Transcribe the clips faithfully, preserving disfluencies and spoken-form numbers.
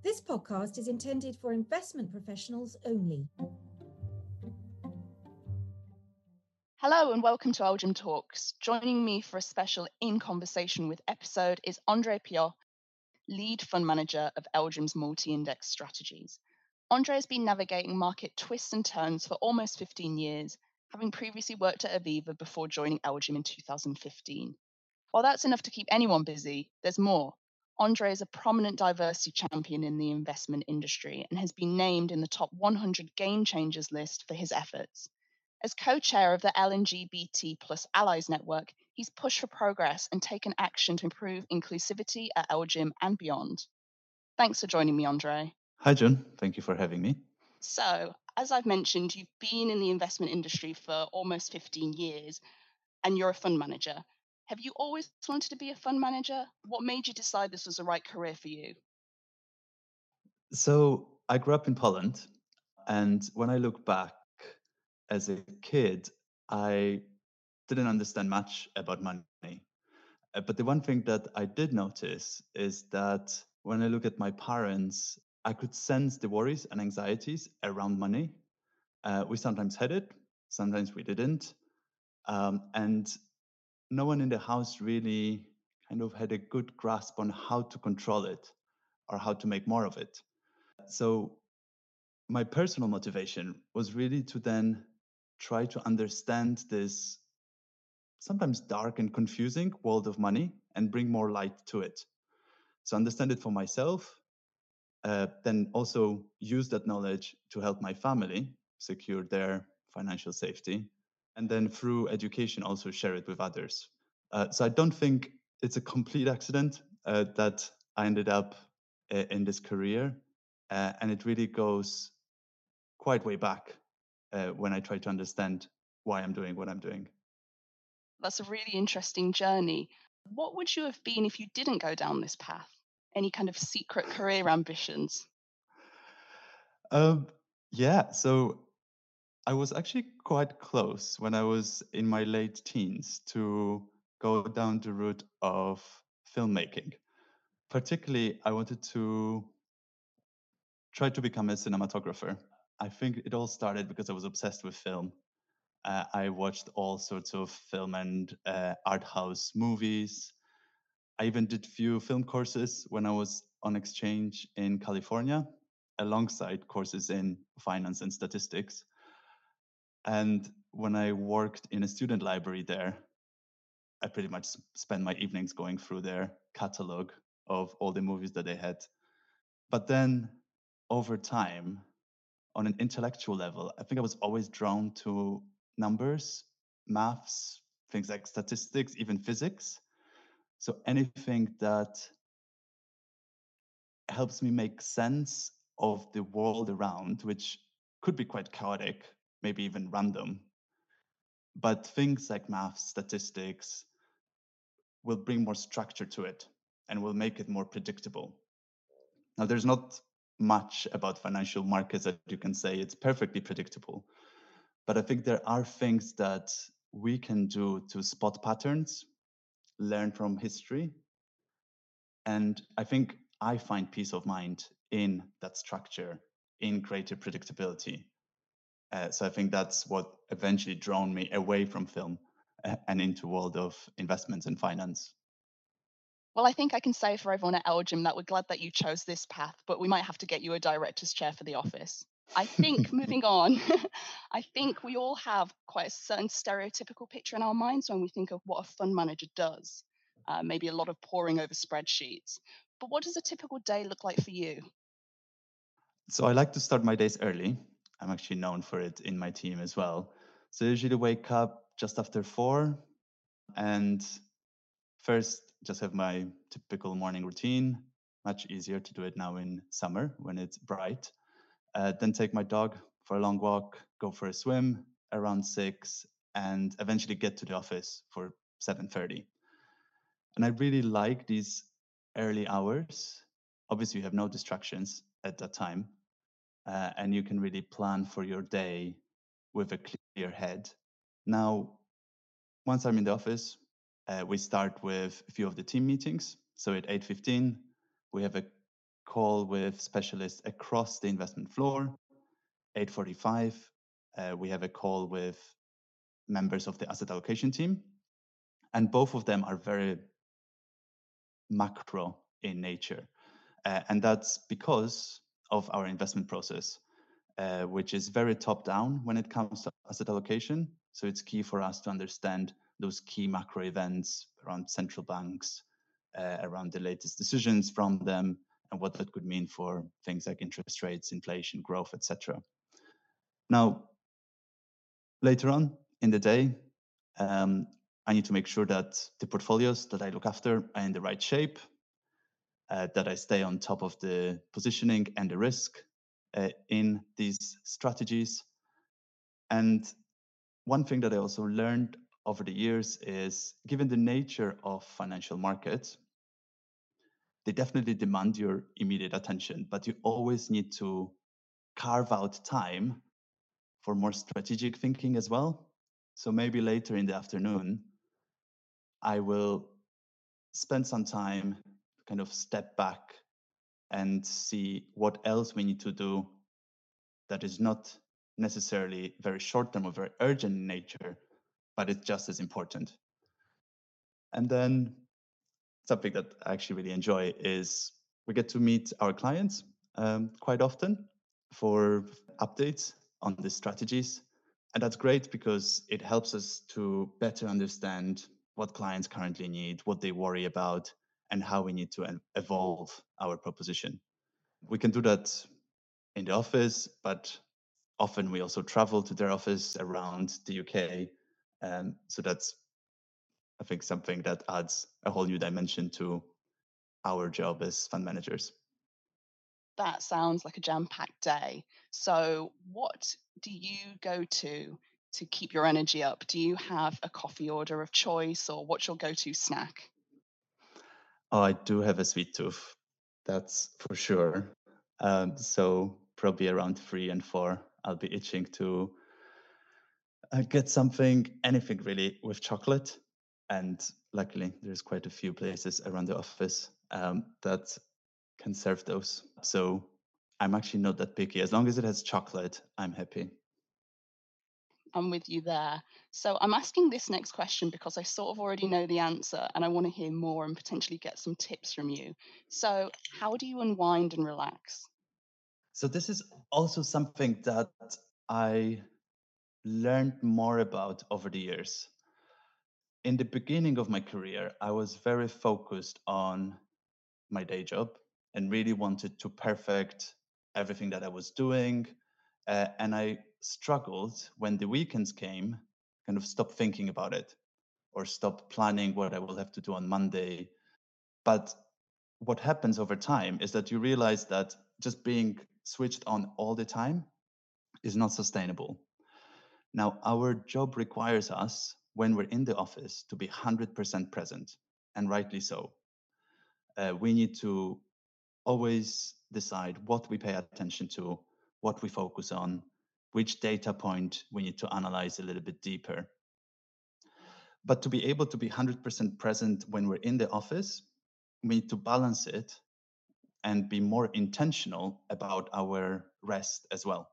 This podcast is intended for investment professionals only. Hello and welcome to Elgin Talks. Joining me for a special In Conversation with episode is Andre Piot, lead fund manager of Elgin's multi-index strategies. Andre has been navigating market twists and turns for almost fifteen years, having previously worked at Aviva before joining Elgin in two thousand fifteen. While that's enough to keep anyone busy, there's more. Andre is a prominent diversity champion in the investment industry and has been named in the top one hundred game changers list for his efforts. As co-chair of the L G B T plus Allies Network, he's pushed for progress and taken action to improve inclusivity at Elgin and beyond. Thanks for joining me, Andre. Hi, John. Thank you for having me. So, as I've mentioned, you've been in the investment industry for almost fifteen years and you're a fund manager. Have you always wanted to be a fund manager? What made you decide this was the right career for you? So, I grew up in Poland, and when I look back as a kid, I didn't understand much about money. Uh, But the one thing that I did notice is that when I look at my parents, I could sense the worries and anxieties around money. Uh, we sometimes had it, sometimes we didn't. Um, and no one in the house really kind of had a good grasp on how to control it or how to make more of it. So my personal motivation was really to then try to understand this sometimes dark and confusing world of money and bring more light to it. So understand it for myself, uh, then also use that knowledge to help my family secure their financial safety, and then through education also share it with others. Uh, so I don't think it's a complete accident uh, that I ended up uh, in this career, uh, and it really goes quite way back uh, when I try to understand why I'm doing what I'm doing. That's a really interesting journey. What would you have been if you didn't go down this path? Any kind of secret career ambitions? Um, yeah, so I was actually quite close when I was in my late teens to go down the route of filmmaking. Particularly, I wanted to try to become a cinematographer. I think it all started because I was obsessed with film. Uh, I watched all sorts of film and uh, art house movies. I even did few film courses when I was on exchange in California, alongside courses in finance and statistics. And when I worked in a student library there, I pretty much s- spent my evenings going through their catalog of all the movies that they had. But then over time, on an intellectual level, I think I was always drawn to numbers, maths, things like statistics, even physics. So anything that helps me make sense of the world around, which could be quite chaotic, maybe even random. But things like maths, statistics will bring more structure to it and will make it more predictable. Now, there's not much about financial markets that you can say it's perfectly predictable. But I think there are things that we can do to spot patterns, learn from history. And I think I find peace of mind in that structure, in greater predictability. Uh, so I think that's what eventually drawn me away from film uh, and into world of investments and finance. Well, I think I can say for everyone at Elgin that we're glad that you chose this path, but we might have to get you a director's chair for the office. I think moving on, I think we all have quite a certain stereotypical picture in our minds when we think of what a fund manager does. Uh, maybe a lot of poring over spreadsheets. But what does a typical day look like for you? So I like to start my days early. I'm actually known for it in my team as well. So I usually wake up just after four and first just have my typical morning routine. Much easier to do it now in summer when it's bright. Uh, then take my dog for a long walk, go for a swim around six, and eventually get to the office for seven thirty. And I really like these early hours. Obviously, you have no distractions at that time, uh, and you can really plan for your day with a clear head. Now, once I'm in the office, uh, we start with a few of the team meetings. So at eight fifteen, we have a call with specialists across the investment floor. eight forty-five, uh, we have a call with members of the asset allocation team. And both of them are very macro in nature. Uh, and that's because of our investment process, uh, which is very top down when it comes to asset allocation. So it's key for us to understand those key macro events around central banks, uh, around the latest decisions from them, and what that could mean for things like interest rates, inflation, growth, et cetera. Now, later on in the day, um, I need to make sure that the portfolios that I look after are in the right shape, uh, that I stay on top of the positioning and the risk uh, in these strategies. And one thing that I also learned over the years is, given the nature of financial markets, they definitely demand your immediate attention, but you always need to carve out time for more strategic thinking as well. So maybe later in the afternoon, I will spend some time, kind of step back and see what else we need to do that is not necessarily very short term or very urgent in nature, but it's just as important. And then something that I actually really enjoy is we get to meet our clients um, quite often for updates on the strategies. And that's great because it helps us to better understand what clients currently need, what they worry about, and how we need to evolve our proposition. We can do that in the office, but often we also travel to their office around the U K. Um, so that's, I think, something that adds a whole new dimension to our job as fund managers. That sounds like a jam-packed day. So what do you go to to keep your energy up? Do you have a coffee order of choice, or what's your go-to snack? Oh, I do have a sweet tooth. That's for sure. Um, so probably around three and four, I'll be itching to uh, get something, anything really, with chocolate. And luckily, there's quite a few places around the office um, that can serve those. So I'm actually not that picky. As long as it has chocolate, I'm happy. I'm with you there. So I'm asking this next question because I sort of already know the answer and I want to hear more and potentially get some tips from you. So, how do you unwind and relax? So this is also something that I learned more about over the years. In the beginning of my career, I was very focused on my day job and really wanted to perfect everything that I was doing. Uh, and I struggled when the weekends came, kind of stop thinking about it or stop planning what I will have to do on Monday. But what happens over time is that you realize that just being switched on all the time is not sustainable. Now, our job requires us, when we're in the office, to be one hundred percent present, and rightly so. Uh, we need to always decide what we pay attention to, what we focus on, which data point we need to analyze a little bit deeper. But to be able to be one hundred percent present when we're in the office, we need to balance it and be more intentional about our rest as well.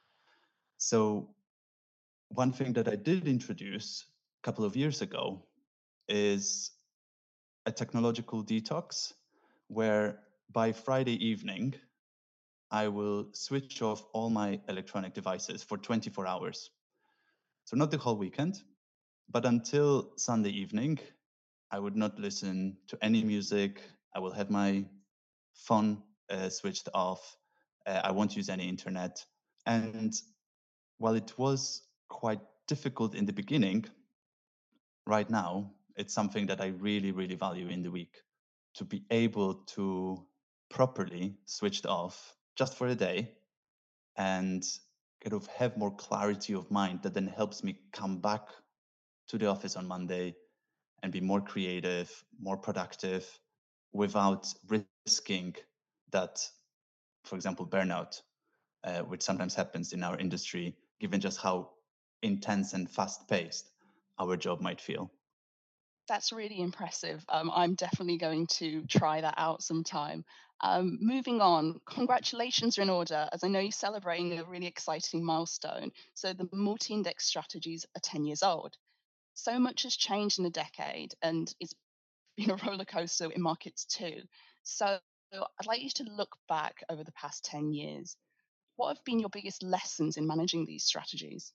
So one thing that I did introduce a couple of years ago is a technological detox where by Friday evening, I will switch off all my electronic devices for twenty-four hours. So not the whole weekend, but until Sunday evening, I would not listen to any music. I will have my phone uh, switched off. Uh, I won't use any internet. And while it was quite difficult in the beginning, right now, it's something that I really, really value in the week, to be able to properly switch it off just for a day and kind of have more clarity of mind that then helps me come back to the office on Monday and be more creative, more productive, without risking that, for example, burnout, uh, which sometimes happens in our industry, given just how intense and fast paced our job might feel. That's really impressive. Um, I'm definitely going to try that out sometime. Um, moving on, congratulations are in order, as I know you're celebrating a really exciting milestone. So the multi-index strategies are ten years old. So much has changed in a decade, and it's been a roller coaster in markets too. So I'd like you to look back over the past ten years. What have been your biggest lessons in managing these strategies?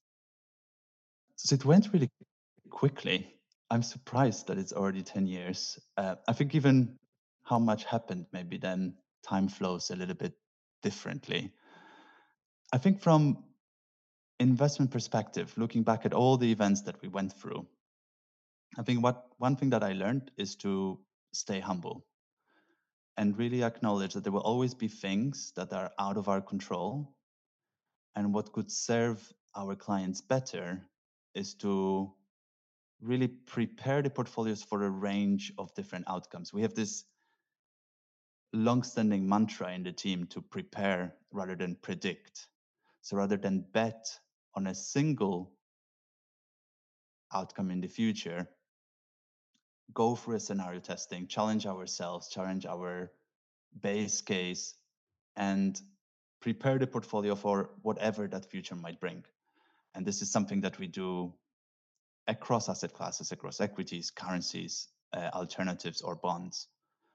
So it went really quickly. I'm surprised that it's already ten years. Uh, I think given how much happened, maybe then time flows a little bit differently. I think from investment perspective, looking back at all the events that we went through, I think what one thing that I learned is to stay humble and really acknowledge that there will always be things that are out of our control. And what could serve our clients better is to really prepare the portfolios for a range of different outcomes. We have this long-standing mantra in the team to prepare rather than predict. So rather than bet on a single outcome in the future, go through a scenario testing, challenge ourselves, challenge our base case, and prepare the portfolio for whatever that future might bring. And this is something that we do across asset classes, across equities, currencies, uh, alternatives, or bonds.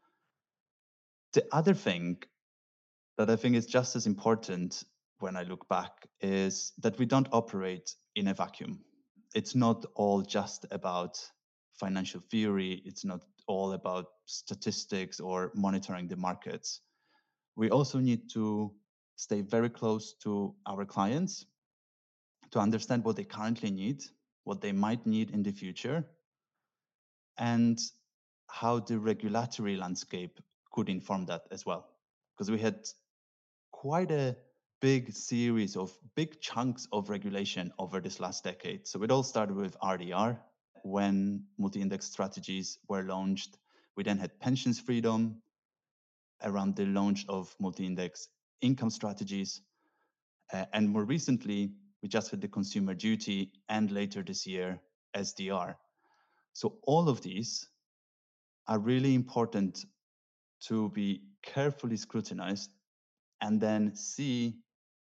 The other thing that I think is just as important when I look back is that we don't operate in a vacuum. It's not all just about financial theory, it's not all about statistics or monitoring the markets. We also need to stay very close to our clients to understand what they currently need, what they might need in the future, and how the regulatory landscape could inform that as well. Because we had quite a big series of big chunks of regulation over this last decade. So it all started with R D R when multi-index strategies were launched. We then had pensions freedom around the launch of multi-index income strategies. Uh, and more recently, we just had the consumer duty and later this year, S D R. So all of these are really important to be carefully scrutinized and then see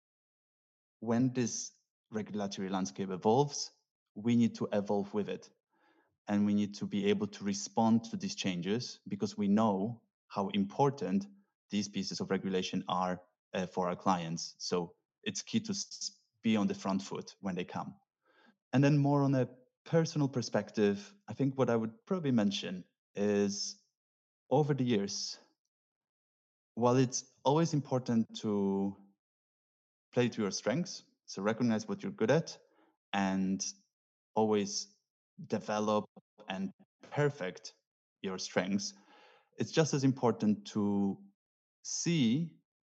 when this regulatory landscape evolves, we need to evolve with it. And we need to be able to respond to these changes because we know how important these pieces of regulation are uh, for our clients. So it's key to be on the front foot when they come. And then more on a personal perspective, I think what I would probably mention is over the years, while it's always important to play to your strengths, so recognize what you're good at and always develop and perfect your strengths, it's just as important to see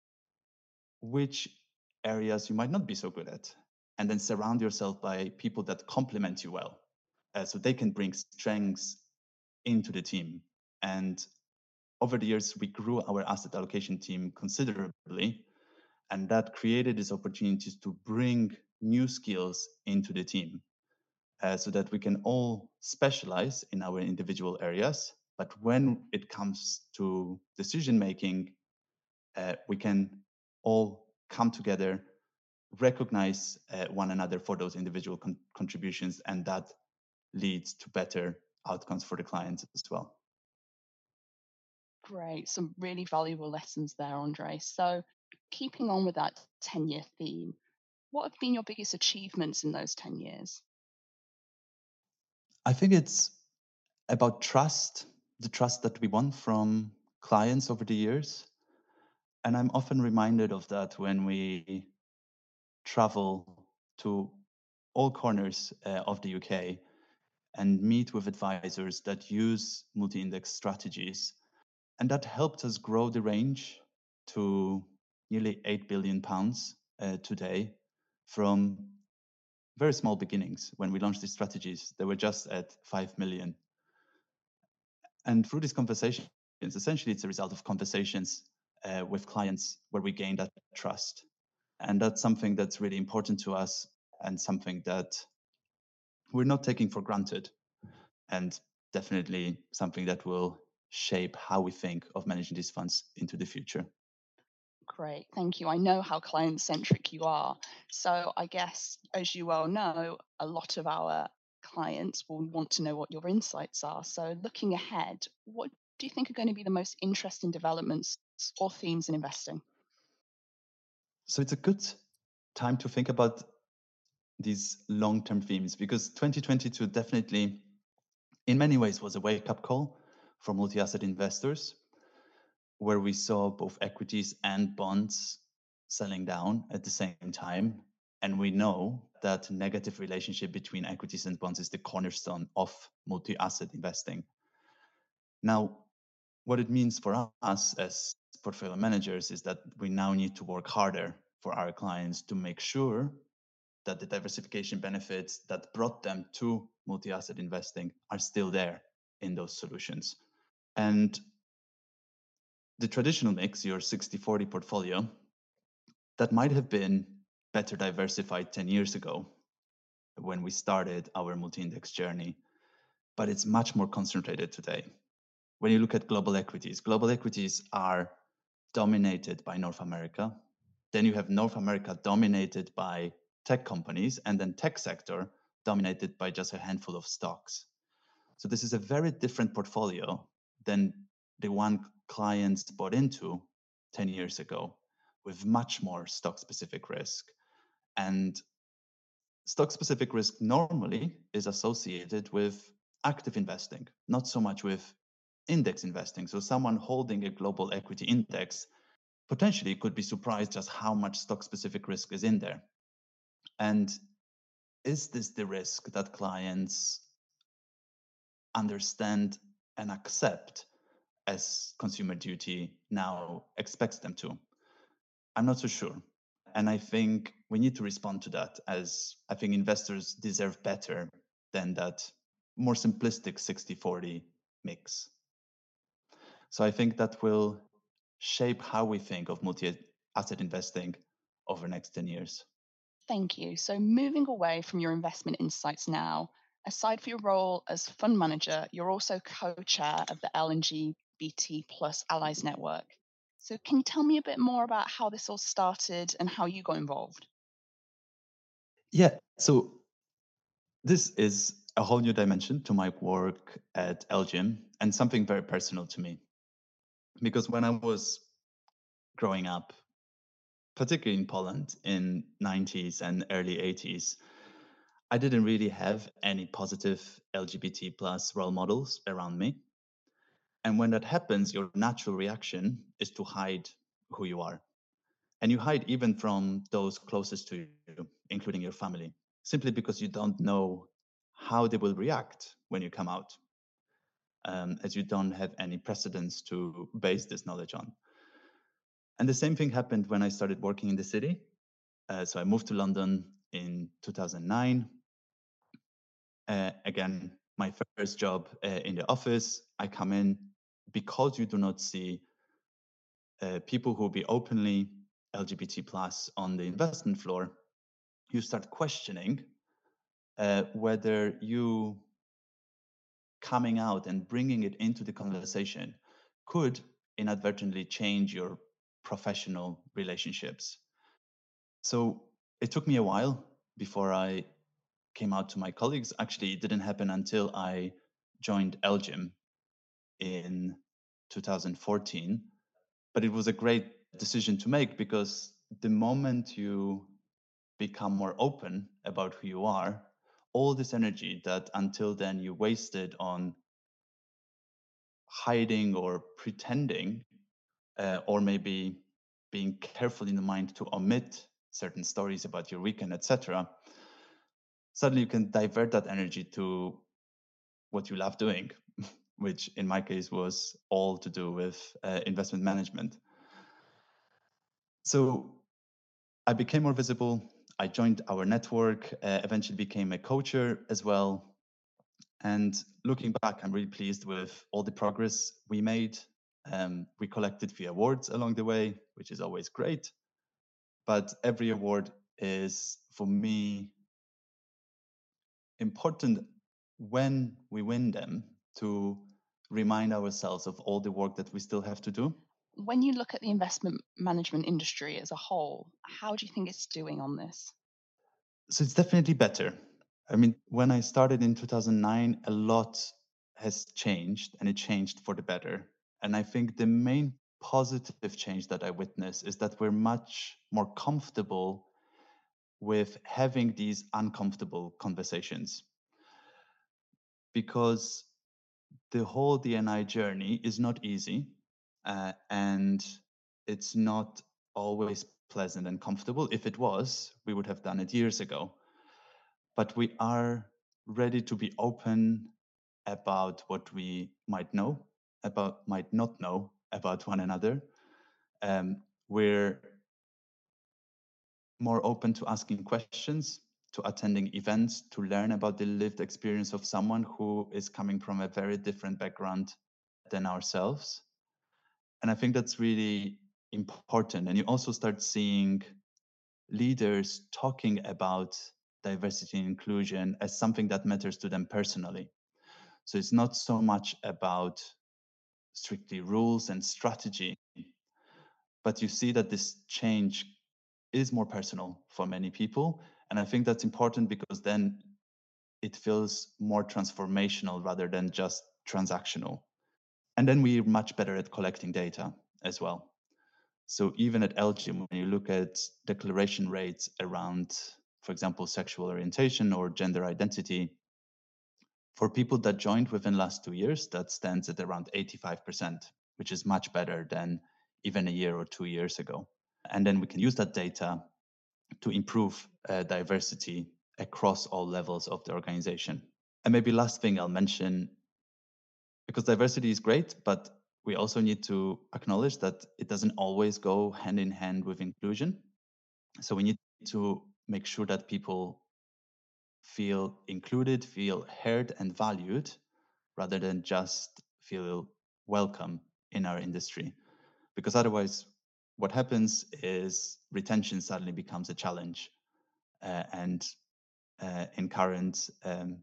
which areas you might not be so good at and then surround yourself by people that complement you well uh, so they can bring strengths into the team. And over the years, we grew our asset allocation team considerably, and that created these opportunities to bring new skills into the team uh, so that we can all specialize in our individual areas. But when it comes to decision making, uh, we can all come together, recognize uh, one another for those individual con- contributions, and that leads to better outcomes for the clients as well. Great, some really valuable lessons there, Andre. So, keeping on with that ten year theme, what have been your biggest achievements in those ten years? I think it's about trust, the trust that we won from clients over the years. And I'm often reminded of that when we travel to all corners uh, of the U K and meet with advisors that use multi-index strategies. And that helped us grow the range to nearly eight billion pounds uh, today from very small beginnings. When we launched these strategies, they were just at five million. And through these conversations, essentially it's a result of conversations uh, with clients where we gain that trust. And that's something that's really important to us and something that we're not taking for granted. And definitely something that will shape how we think of managing these funds into the future. Great, thank you. I know how client centric you are. So I guess, as you well know, a lot of our clients will want to know what your insights are. So looking ahead, what do you think are going to be the most interesting developments or themes in investing? So it's a good time to think about these long-term themes, because twenty twenty-two definitely, in many ways, was a wake-up call for multi-asset investors, where we saw both equities and bonds selling down at the same time. And we know that negative relationship between equities and bonds is the cornerstone of multi-asset investing. Now, what it means for us as portfolio managers is that we now need to work harder for our clients to make sure that the diversification benefits that brought them to multi-asset investing are still there in those solutions. And the traditional mix, your sixty forty portfolio, that might have been better diversified ten years ago when we started our multi-index journey, but it's much more concentrated today. When you look at global equities, global equities are dominated by North America. Then you have North America dominated by tech companies, and then tech sector dominated by just a handful of stocks. So this is a very different portfolio than the one clients bought into ten years ago, with much more stock-specific risk. And stock-specific risk normally is associated with active investing, not so much with index investing. So someone holding a global equity index potentially could be surprised just how much stock-specific risk is in there. And is this the risk that clients understand and accept as Consumer Duty now expects them to? I'm not so sure. And I think we need to respond to that, as I think investors deserve better than that more simplistic sixty forty mix. So I think that will shape how we think of multi-asset investing over the next ten years. Thank you. So moving away from your investment insights now, aside from your role as fund manager, you're also co-chair of the L G B T plus Allies Network. So can you tell me a bit more about how this all started and how you got involved? Yeah, so this is a whole new dimension to my work at Elgin, and something very personal to me. Because when I was growing up, particularly in Poland in nineties and early eighties, I didn't really have any positive L G B T plus role models around me. And when that happens, your natural reaction is to hide who you are. And you hide even from those closest to you, including your family, simply because you don't know how they will react when you come out, um, as you don't have any precedents to base this knowledge on. And the same thing happened when I started working in the city. Uh, so I moved to London in two thousand nine. Uh, again, my first job uh, in the office. I come in because you do not see uh, people who will be openly L G B T plus on the investment floor. You start questioning uh, whether you coming out and bringing it into the conversation could inadvertently change your professional relationships. So it took me a while before I came out to my colleagues. Actually, it didn't happen until I joined Elgin in two thousand fourteen. But it was a great decision to make, because the moment you become more open about who you are, all this energy that until then you wasted on hiding or pretending, uh, or maybe being careful in the mind to omit certain stories about your weekend, et cetera, suddenly you can divert that energy to what you love doing, which in my case was all to do with uh, investment management. So I became more visible. I joined our network, uh, eventually became a coacher as well. And looking back, I'm really pleased with all the progress we made. Um, we collected a few awards along the way, which is always great. But every award is, for me, important when we win them, to remind ourselves of all the work that we still have to do. When you look at the investment management industry as a whole, how do you think it's doing on this? So it's definitely better. I mean, when I started in two thousand nine, a lot has changed, and it changed for the better. And I think the main positive change that I witness is that we're much more comfortable with having these uncomfortable conversations, because the whole D and I journey is not easy, uh, and it's not always pleasant and comfortable. If it was, we would have done it years ago. But we are ready to be open about what we might know, about might not know about one another. Um, we're more open to asking questions, to attending events, to learn about the lived experience of someone who is coming from a very different background than ourselves. And I think that's really important. And you also start seeing leaders talking about diversity and inclusion as something that matters to them personally. So it's not so much about strictly rules and strategy, but you see that this change is more personal for many people. And I think that's important because then it feels more transformational rather than just transactional. And then we're much better at collecting data as well. So even at Elgin, when you look at declaration rates around, for example, sexual orientation or gender identity, for people that joined within the last two years, that stands at around eighty-five percent, which is much better than even a year or two years ago. And then we can use that data to improve uh, diversity across all levels of the organization. And maybe last thing I'll mention, because diversity is great, but we also need to acknowledge that it doesn't always go hand in hand with inclusion. So we need to make sure that people feel included, feel heard and valued, rather than just feel welcome in our industry. Because otherwise, what happens is retention suddenly becomes a challenge. Uh, and uh, in current um,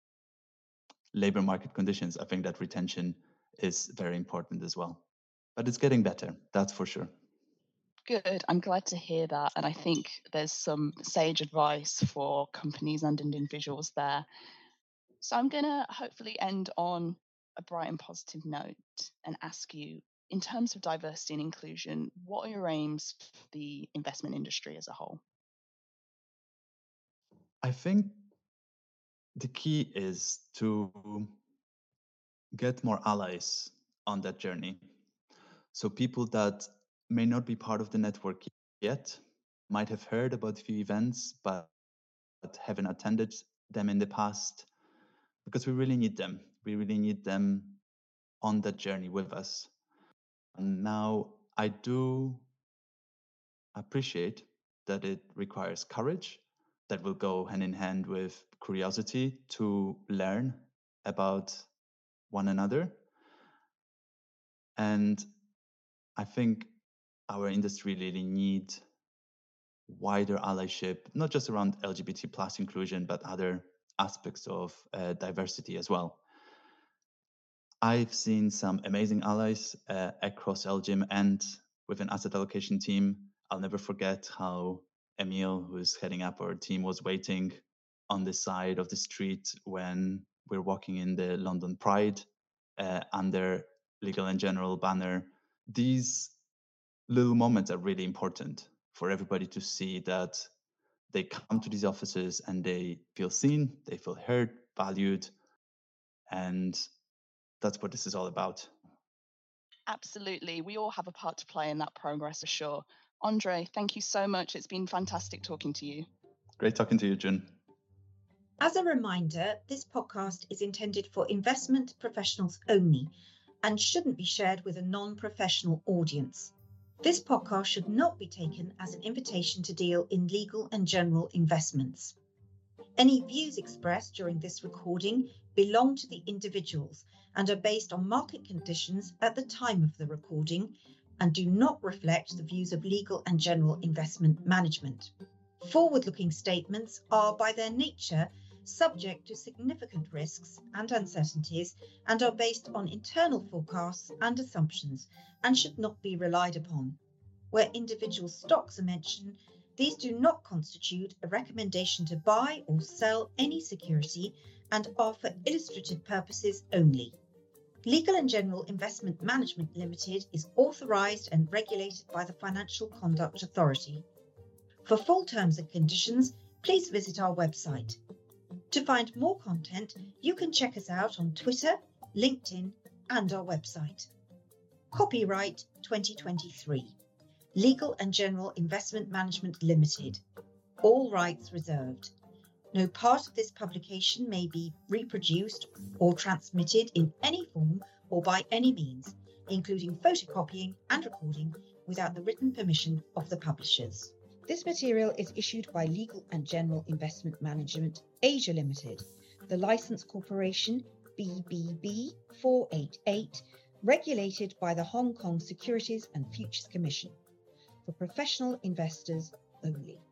labor market conditions, I think that retention is very important as well. But it's getting better, that's for sure. Good. I'm glad to hear that. And I think there's some sage advice for companies and individuals there. So I'm going to hopefully end on a bright and positive note and ask you, in terms of diversity and inclusion, what are your aims for the investment industry as a whole? I think the key is to get more allies on that journey. So people that may not be part of the network yet, might have heard about a few events, but haven't attended them in the past, because we really need them. We really need them on that journey with us. And now I do appreciate that it requires courage that will go hand in hand with curiosity to learn about one another. And I think our industry really needs wider allyship, not just around L G B T plus inclusion, but other aspects of uh, diversity as well. I've seen some amazing allies uh, across Elgin and with an asset allocation team. I'll never forget how Emil, who's heading up our team, was waiting on the side of the street when we're walking in the London Pride uh, under Legal and General banner. These little moments are really important for everybody to see that they come to these offices and they feel seen, they feel heard, valued, and that's what this is all about. Absolutely. We all have a part to play in that progress for sure. Andre, thank you so much. It's been fantastic talking to you. Great talking to you, June. As a reminder, this podcast is intended for investment professionals only and shouldn't be shared with a non-professional audience. This podcast should not be taken as an invitation to deal in legal and general investments. Any views expressed during this recording belong to the individuals and are based on market conditions at the time of the recording and do not reflect the views of legal and general investment management. Forward-looking statements are by their nature subject to significant risks and uncertainties, and are based on internal forecasts and assumptions and should not be relied upon. Where individual stocks are mentioned, these do not constitute a recommendation to buy or sell any security and are for illustrative purposes only. Legal and General Investment Management Limited is authorised and regulated by the Financial Conduct Authority. For full terms and conditions, please visit our website. To find more content, you can check us out on Twitter, LinkedIn, and our website. Copyright twenty twenty-three. Legal and General Investment Management Limited. All rights reserved. No part of this publication may be reproduced or transmitted in any form or by any means, including photocopying and recording, without the written permission of the publishers. This material is issued by Legal and General Investment Management Asia Limited, the Licensed Corporation B B B four eighty-eight, regulated by the Hong Kong Securities and Futures Commission, for professional investors only.